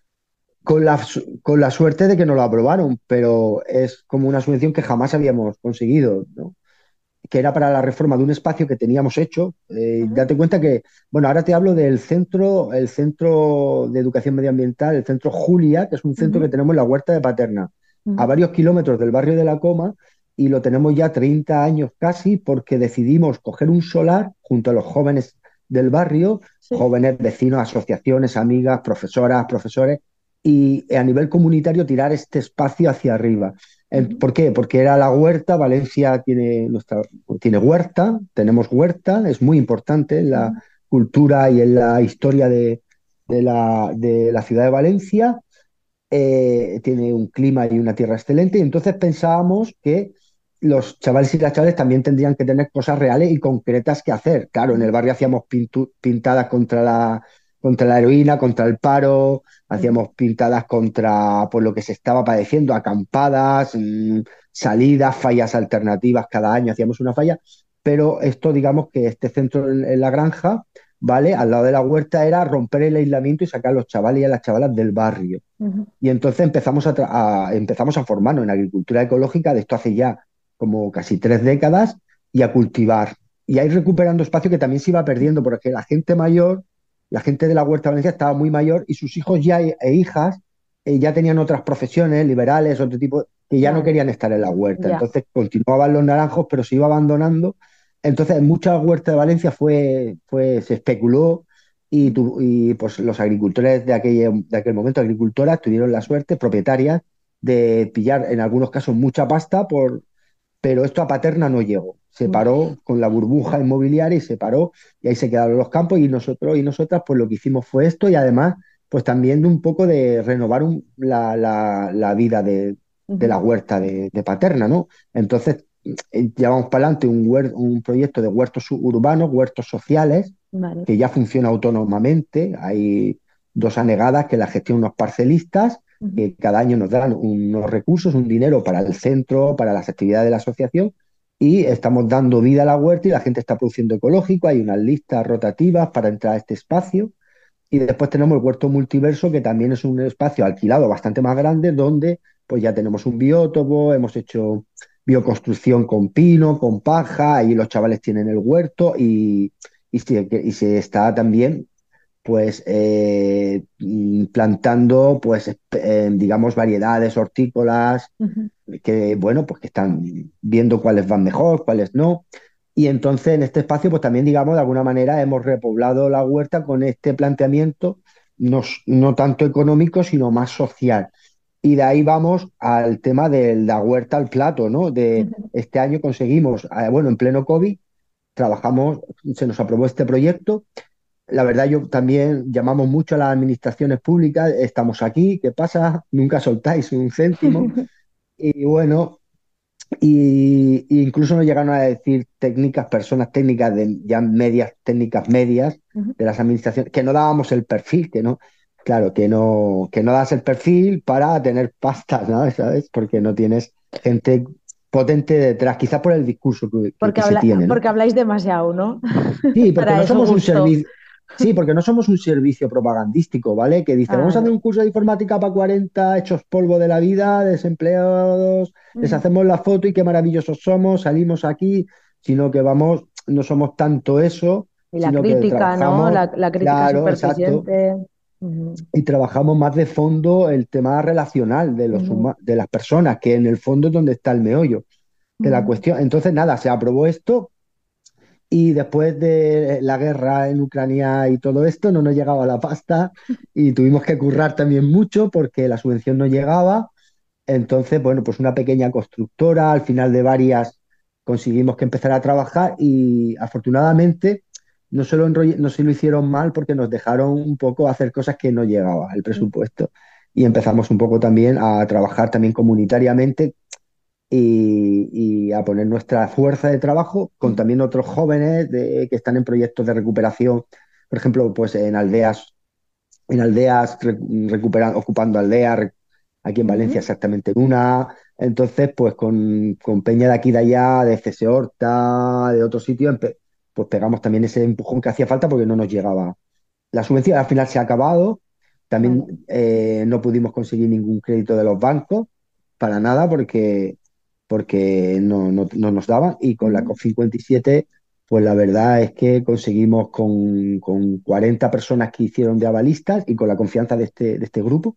con la, su- con la suerte de que nos lo aprobaron, pero es como una subvención que jamás habíamos conseguido, ¿no? Que era para la reforma de un espacio que teníamos hecho. Eh, Ujú, date cuenta que, bueno, ahora te hablo del centro, el Centro de Educación Medioambiental, el Centro Julia, que es un centro que ujú, tenemos en la Huerta de Paterna, a ujú. varios kilómetros del barrio de La Coma, y lo tenemos ya treinta años casi porque decidimos coger un solar junto a los jóvenes del barrio, Sí. jóvenes, vecinos, asociaciones, amigas, profesoras, profesores, y a nivel comunitario tirar este espacio hacia arriba. En- Ujú, ¿Por qué? Porque era la huerta, Valencia tiene, nuestra, tiene huerta, tenemos huerta, es muy importante en la ujú, cultura y en la historia de, de la, de la ciudad de Valencia. Eh, tiene un clima y una tierra excelente, y entonces pensábamos que los chavales y las chavales también tendrían que tener cosas reales y concretas que hacer. Claro, en el ujú, barrio hacíamos pintu- pintadas contra la, contra la heroína, contra el paro, ujú, hacíamos pintadas contra pues, lo que se estaba padeciendo, acampadas, mm, salidas, fallas alternativas cada año, hacíamos una falla, pero esto, digamos que este centro en, en la granja, ¿vale? Al lado de la huerta era romper el aislamiento y sacar a los chavales y a las chavalas del barrio. ujú, Y entonces empezamos a, tra- a- empezamos a formarnos en agricultura ecológica, de esto hace ya como casi tres décadas, y a cultivar. Y a ir recuperando espacio que también se iba perdiendo, porque la gente mayor, la gente de la Huerta de Valencia estaba muy mayor y sus hijos ya e e hijas eh, ya tenían otras profesiones, liberales, otro tipo, que ya no claro, querían estar en la huerta. ya. Entonces continuaban los naranjos, pero se iba abandonando. Entonces en muchas huertas de Valencia fue, fue, se especuló y, Ujú, tu- y, pues los agricultores de aquel, de aquel momento, agricultoras, tuvieron la suerte, propietarias, de pillar en algunos casos mucha pasta, por, pero esto a Paterna no llegó. Se ya. paró con la burbuja inmobiliaria y se paró y ahí se quedaron los campos, y nosotros y nosotras pues lo que hicimos fue esto, y además pues también de un poco de renovar un- la, la- la vida de, de Ujú, la huerta de, de Paterna, ¿no? Entonces eh, llevamos para adelante un, huer- un proyecto de huertos urbanos, huertos sociales, vale. que ya funciona autónomamente. Hay dos anegadas que la gestionan unos parcelistas Ujú, que cada año nos dan unos recursos, un dinero para el centro, para las actividades de la asociación, y estamos dando vida a la huerta y la gente está produciendo ecológico. Hay unas listas rotativas para entrar a este espacio. Y después tenemos el huerto multiverso, que también es un espacio alquilado bastante más grande, donde pues ya tenemos un biótopo, hemos hecho bioconstrucción con pino, con paja, y los chavales tienen el huerto, y, y, se, y se está también pues eh, mm, plantando pues eh, digamos variedades hortícolas ujú, que bueno, pues que están viendo cuáles van mejor, cuáles no. Y entonces en este espacio pues también digamos de alguna manera hemos repoblado la huerta con este planteamiento no, no tanto económico sino más social. Y de ahí vamos al tema de la huerta al plato, ¿no? De ujú, este año conseguimos, eh, bueno, en pleno COVID, trabajamos, se nos aprobó este proyecto. La verdad, yo también llamamos mucho a las administraciones públicas, estamos aquí, ¿qué pasa? Nunca soltáis un céntimo. Y bueno, y, y incluso nos llegaron a decir técnicas, personas técnicas de ya medias, técnicas medias ujú. de las administraciones, que no dábamos el perfil, que no, claro, que no, que no das el perfil para tener pasta, ¿no? ¿Sabes? Porque no tienes gente potente detrás, quizás por el discurso que, que- Porque que se habla, tiene, ¿no? porque habláis demasiado, ¿no? Sí, porque Para no eso somos un justo. servicio, sí, porque no somos un servicio propagandístico, ¿vale? Que dice, vamos a hacer Claro. un curso de informática para cuarenta hechos polvo de la vida, desempleados, les Ujú. hacemos la foto y qué maravillosos somos, salimos aquí, sino que vamos, no somos tanto eso, Y la sino que crítica, ¿no? trabajamos, La, la crítica claro, exacto, superficiente. Ujú, y trabajamos más de fondo el tema relacional de los ujú, huma- de las personas, que en el fondo es donde está el meollo de la ujú. cuestión. Entonces, nada, se aprobó esto. Y después de la guerra en Ucrania y todo esto, no nos llegaba la pasta y tuvimos que currar también mucho porque la subvención no llegaba. Entonces, bueno, pues una pequeña constructora, al final de varias, conseguimos que empezara a trabajar, y afortunadamente no se lo, enroll- no se lo hicieron mal porque nos dejaron un poco hacer cosas que no llegaba el presupuesto. Y empezamos un poco también a trabajar también comunitariamente, y, y a poner nuestra fuerza de trabajo con Ujú, también otros jóvenes de- que están en proyectos de recuperación, por ejemplo, pues en aldeas, en aldeas re- recuperando, ocupando aldeas, re- aquí en Valencia ujú, exactamente en una, Entonces, pues con, con Peña de aquí de allá, de C S Horta, de otros sitios, empe- pues pegamos también ese empujón que hacía falta porque no nos llegaba. La subvención al final se ha acabado. Vale. También eh, no pudimos conseguir ningún crédito de los bancos para nada porque, porque no, no- no nos daban. Y con la Ujú. COP cincuenta y siete, pues la verdad es que conseguimos con, con cuarenta personas que hicieron de avalistas y con la confianza de este, de este grupo,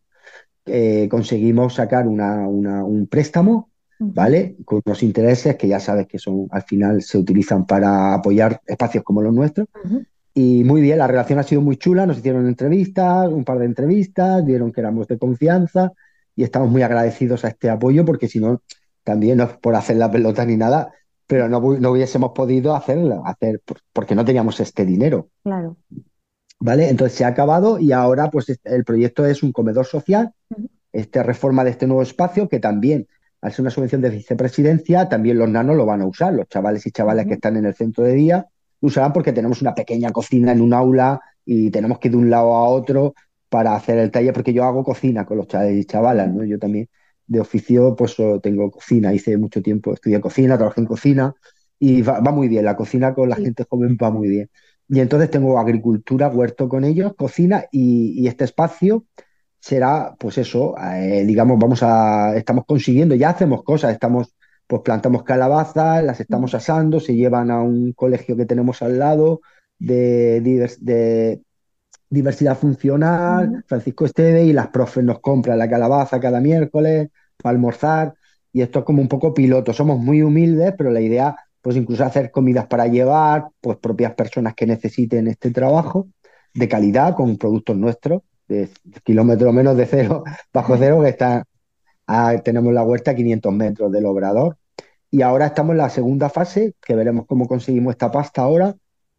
eh, conseguimos sacar una- una- un préstamo, Ujú. ¿vale? Con unos intereses que ya sabes que son, al final se utilizan para apoyar espacios como los nuestros. Ujú. Y muy bien, la relación ha sido muy chula, nos hicieron entrevistas, un par de entrevistas, vieron que éramos de confianza y estamos muy agradecidos a este apoyo porque si no, también no es por hacer la pelota ni nada, pero no, hu- no hubiésemos podido hacerla, hacer, por- porque no teníamos este dinero, Claro. ¿vale? Entonces se ha acabado y ahora pues este- el proyecto es un comedor social, Ujú. esta reforma de este nuevo espacio que también, al ser una subvención de vicepresidencia, también los nanos lo van a usar, los chavales y chavalas que Ujú. están en el centro de día lo usarán porque tenemos una pequeña cocina en un aula y tenemos que ir de un lado a otro para hacer el taller, porque yo hago cocina con los chavales y chavalas, ¿no? Ujú. Yo también de oficio pues oh, tengo cocina, hice mucho tiempo, estudié cocina, trabajé en cocina y va, va muy bien, la cocina con la Sí. gente joven va muy bien. Y entonces tengo agricultura, huerto con ellos, cocina y, y este espacio será, pues eso, eh, digamos, vamos a, estamos consiguiendo, ya hacemos cosas, estamos, pues plantamos calabazas, las estamos Ujú. asando, se llevan a un colegio que tenemos al lado de, divers- de diversidad funcional, Ujú. Francisco Esteve, y las profes nos compran la calabaza cada miércoles para almorzar, y esto es como un poco piloto, somos muy humildes, pero la idea, pues incluso hacer comidas para llevar, pues propias personas que necesiten este trabajo de calidad con productos nuestros, de kilómetros menos de cero, bajo cero, que está, ah, tenemos la huerta a quinientos metros del obrador. Y ahora estamos en la segunda fase, que veremos cómo conseguimos esta pasta ahora,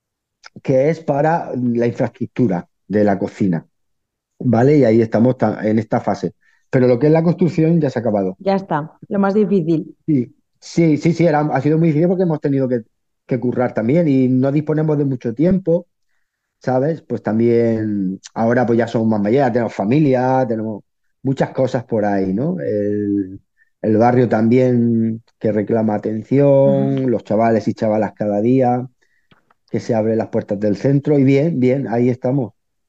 que es para la infraestructura de la cocina, ¿vale? Y ahí estamos ta- en esta fase. Pero lo que es la construcción ya se ha acabado. Ya está, lo más difícil. Sí, sí, sí, sí, era- ha sido muy difícil porque hemos tenido que, que currar también y no disponemos de mucho tiempo, ¿sabes? Pues también ahora pues ya somos más mayores, tenemos familia, tenemos muchas cosas por ahí, ¿no? El, el barrio también que reclama atención, los chavales y chavalas cada día, que se abren las puertas del centro y bien, bien, ahí estamos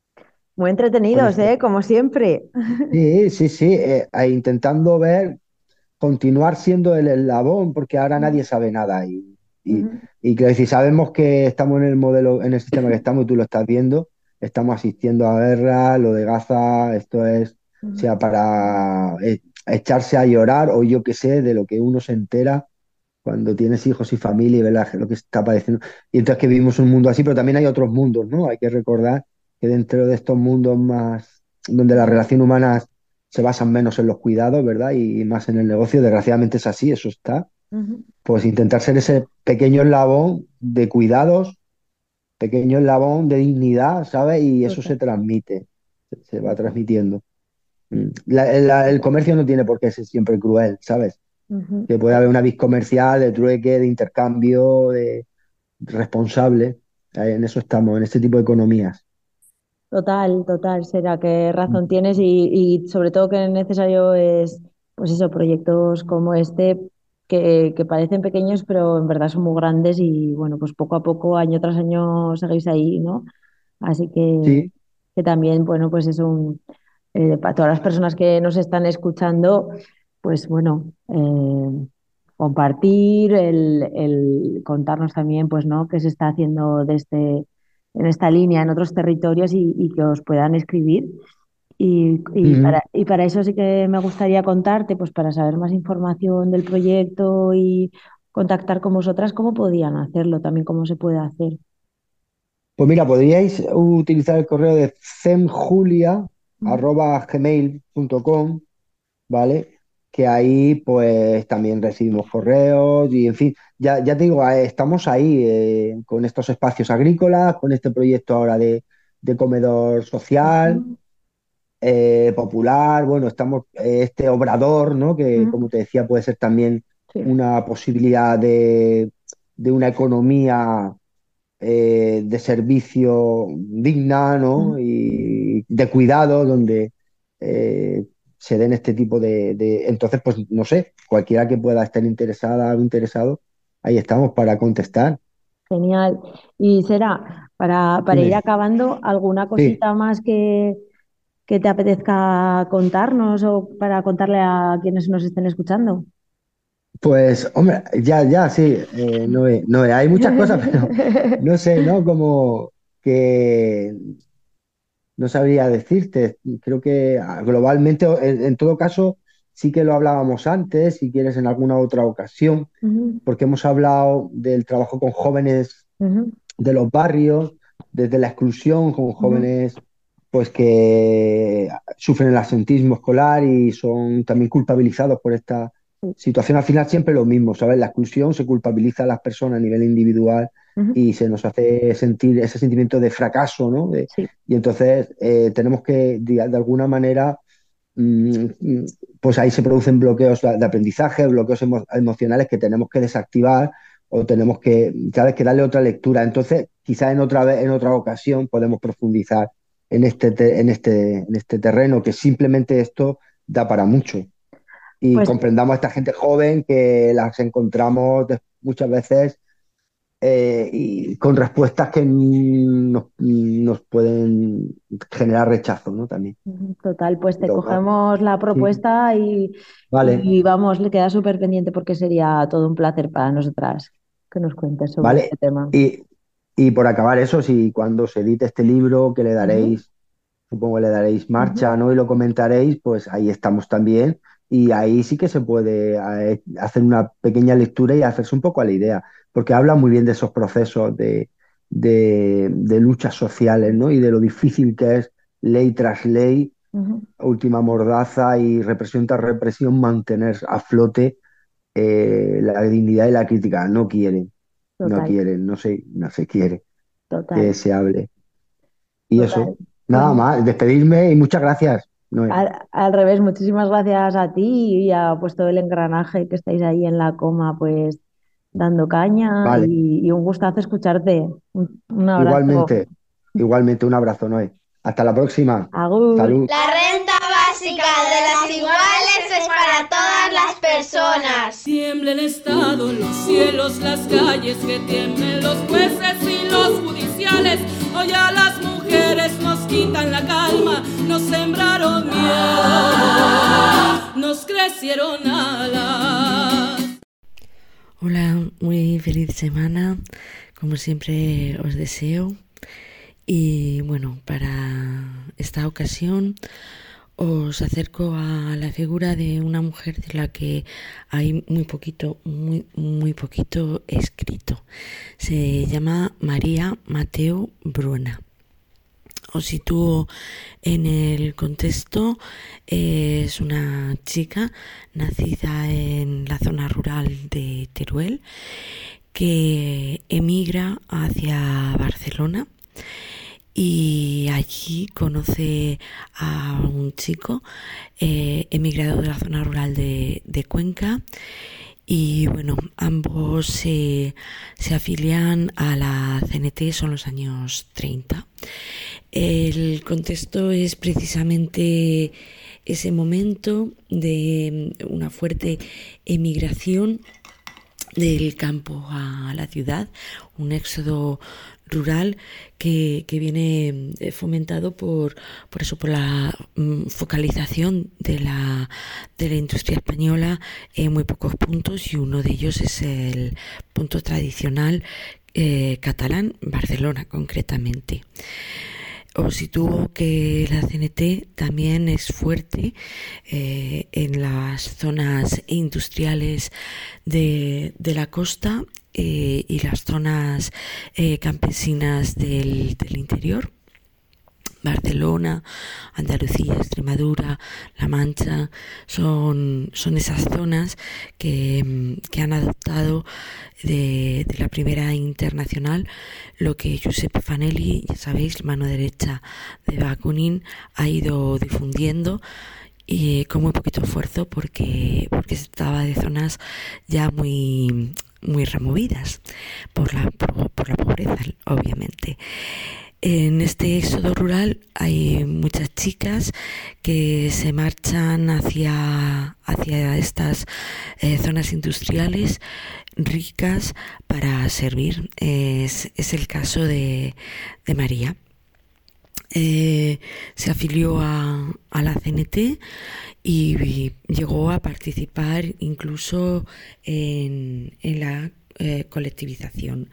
Muy con entretenidos, esto. ¿eh? Como siempre. Sí, sí, sí, eh, eh, intentando ver, continuar siendo el eslabón, porque ahora nadie sabe nada. Y, y, Ujú. y quiero decir, sabemos que estamos en el modelo, en el sistema que estamos, y tú lo estás viendo, estamos asistiendo a guerra, lo de Gaza, esto es, o Ujú. sea, para eh, echarse a llorar, o yo qué sé, de lo que uno se entera cuando tienes hijos y familia y ves la- lo que está padeciendo. Y entonces que vivimos un mundo así, pero también hay otros mundos, ¿no? Hay que recordar que dentro de estos mundos más, donde las Ujú. relaciones humanas se basan menos en los cuidados, ¿verdad? Y, más en el negocio, desgraciadamente es así, eso está. Ujú. Pues intentar ser ese pequeño eslabón de cuidados, pequeño eslabón de dignidad, ¿sabes? Y eso Total. se transmite, se, se va transmitiendo. Mm. La- la- el comercio no tiene por qué ser siempre cruel, ¿sabes? Ujú. Que puede haber una vid comercial, de trueque, de intercambio, de responsable. Eh, En eso estamos, en este tipo de economías. Total, total, será que razón tienes y, y sobre todo que necesario es, pues eso, proyectos como este que, que parecen pequeños pero en verdad son muy grandes y bueno, pues poco a poco, año tras año seguís ahí, ¿no? Así que, Sí. que también, bueno, pues es un, eh, para todas las personas que nos están escuchando, pues bueno, eh, compartir, el, el contarnos también, pues, ¿no? Qué se está haciendo de este, en esta línea en otros territorios y, y que os puedan escribir. Y, y Ujú. para, y para eso sí que me gustaría contarte, pues para saber más información del proyecto y contactar con vosotras, cómo podían hacerlo, también cómo se puede hacer. Pues mira, podríais utilizar el correo de cemjulia Ujú. arroba gmail punto com, ¿vale? Que ahí pues también recibimos correos y en fin, ya, ya te digo, eh, estamos ahí eh, con estos espacios agrícolas, con este proyecto ahora de, de comedor social, Ujú. eh, popular, bueno, estamos, eh, este obrador, ¿no? Que Ujú. como te decía puede ser también Sí. una posibilidad de, de una economía eh, de servicio digna, ¿no? Ujú. Y de cuidado, donde eh, se den este tipo de, de... Entonces, pues no sé, cualquiera que pueda estar interesada o interesado, ahí estamos para contestar. Genial. Y será, para, para ir Dime. acabando, ¿alguna Sí, cosita más que, que te apetezca contarnos o para contarle a quienes nos estén escuchando? pues hombre, ya, ya, sí, eh, no, he- no, he- hay muchas cosas, pero no sé, ¿no? Como que no sabría decirte. Creo que ah, globalmente, o en, en todo caso, sí que lo hablábamos antes, si quieres en alguna otra ocasión, Ujú, porque hemos hablado del trabajo con jóvenes ujú, de los barrios, desde la exclusión, con ujú. jóvenes pues que sufren el absentismo escolar y son también culpabilizados por esta Sí, situación. Al final siempre lo mismo, ¿sabes? La exclusión se culpabiliza a las personas a nivel individual ujú, y se nos hace sentir ese sentimiento de fracaso, ¿no? De- sí. y entonces eh, tenemos que, de, de alguna manera, mm, mm, pues ahí se producen bloqueos de aprendizaje, bloqueos emo- emocionales que tenemos que desactivar o tenemos que, ¿sabes? Que darle otra lectura. Entonces, quizás en otra vez, en otra ocasión podemos profundizar en este, te- en este, en este terreno, que simplemente esto da para mucho. Y Pues, comprendamos a esta gente joven que las encontramos de- muchas veces eh, y con respuestas que nos, nos pueden generar rechazo, ¿no? También. ujú, total, pues te Lo- no, cogemos la sí. propuesta y, Vale, y vamos, le queda súper pendiente porque sería todo un placer para nosotras que nos cuentes sobre este vale. tema. Y, y por acabar eso, si cuando se edite este libro que le Ujú, daréis, supongo que le daréis ujú. marcha, ¿no? Y lo comentaréis, pues ahí estamos también. Y ahí sí que se puede eh, hacer una pequeña lectura y hacerse un poco a la idea, porque habla muy bien de esos procesos de, de, de luchas sociales, ¿no? Y de lo difícil que es ley tras ley, Ujú, última mordaza y represión tras represión, mantener a flote eh, la dignidad y la crítica. No quieren, no total, quieren, no se, no se quiere que total, se hable. Y total. eso, Pues nada más, despedirme y muchas gracias, Noé. al, al revés, muchísimas gracias a ti y a pues todo el engranaje que estáis ahí en la coma, pues dando caña Vale, y, y un gustazo escucharte. Un, un abrazo. igualmente, igualmente un abrazo, Noé. Hasta la próxima. Agur. Salud. La renta básica de las iguales es para todas las personas. Tiembla el Estado, los cielos, las calles, que tiemblen los jueces y los judiciales. Hoy a las mujeres nos quitan la calma, nos sembraron miedo, nos crecieron alas. Hola, muy feliz semana, como siempre os deseo. Y bueno, para esta ocasión os acerco a la figura de una mujer de la que hay muy poquito, muy, muy poquito escrito. Se llama María Mateo Bruna. Os sitúo en el contexto. Es una chica nacida en la zona rural de Teruel que emigra hacia Barcelona. Y allí conoce a un chico eh, emigrado de la zona rural de, de Cuenca y bueno, ambos se, se afilian a la C N T, son los años treinta. El contexto es precisamente ese momento de una fuerte emigración del campo a la ciudad, un éxodo rural que, que viene fomentado por, por eso, por la mm, focalización de la, de la industria española en muy pocos puntos, y uno de ellos es el punto tradicional eh, catalán, Barcelona concretamente. Os sitúo que la C N T también es fuerte eh, en las zonas industriales de, de la costa eh, y las zonas eh, campesinas del, del interior. Barcelona, Andalucía, Extremadura, La Mancha, son, son esas zonas que, que han adoptado de, de la primera internacional lo que Giuseppe Fanelli, ya sabéis, mano derecha de Bakunin, ha ido difundiendo y con muy poquito esfuerzo porque, porque se trataba de zonas ya muy, muy removidas por la, por, por la pobreza, obviamente. En este éxodo rural hay muchas chicas que se marchan hacia, hacia estas eh, zonas industriales ricas para servir. Es, es el caso de, de María. Eh, se afilió a, a la C N T y, y llegó a participar incluso en, en la eh, colectivización.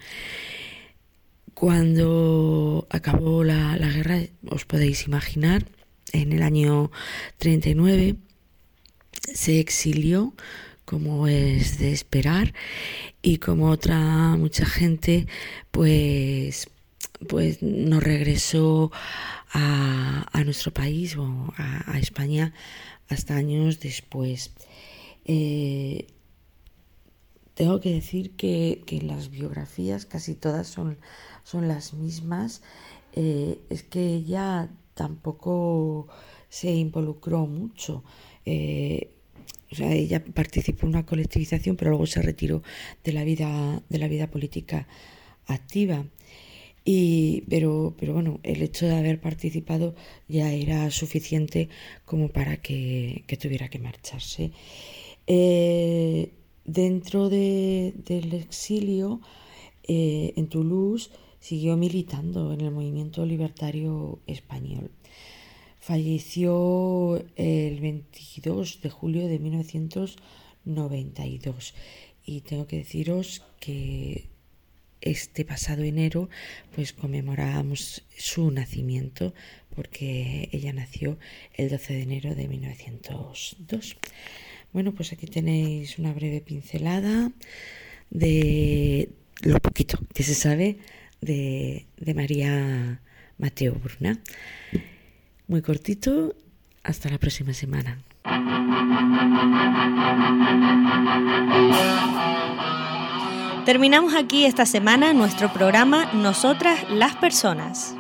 Cuando acabó la, la guerra, os podéis imaginar, en el año treinta y nueve se exilió, como es de esperar, y como otra mucha gente, pues pues no regresó a, a nuestro país o a, a España hasta años después. Eh, tengo que decir que, que las biografías casi todas son, son las mismas. Eh, es que ella tampoco se involucró mucho. Eh, o sea, ella participó en una colectivización, pero luego se retiró de la vida, de la vida política activa. Y, pero, pero bueno, el hecho de haber participado ya era suficiente como para que, que tuviera que marcharse. Eh, dentro de, del exilio, eh, en Toulouse, siguió militando en el movimiento libertario español. Falleció el veintidós de julio de mil novecientos noventa y dos y tengo que deciros que este pasado enero pues conmemoramos su nacimiento, porque ella nació el doce de enero de mil novecientos dos. Bueno, pues aquí tenéis una breve pincelada de lo poquito que se sabe de, de María Mateo Bruna. Muy cortito, hasta la próxima semana. Terminamos aquí esta semana nuestro programa Nosotras las Personas.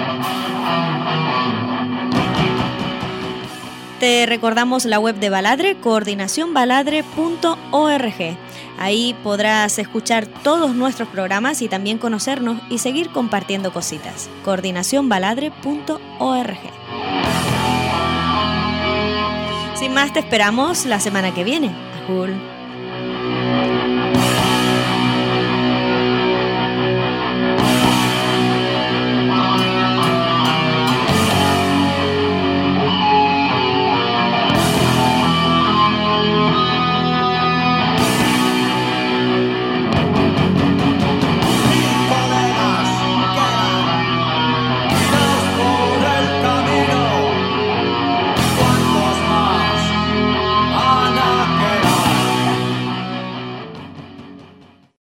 Te recordamos la web de Baladre, coordinación baladre punto org. Ahí podrás escuchar todos nuestros programas y también conocernos y seguir compartiendo cositas. coordinación baladre punto org. Sin más, te esperamos la semana que viene. Ajul.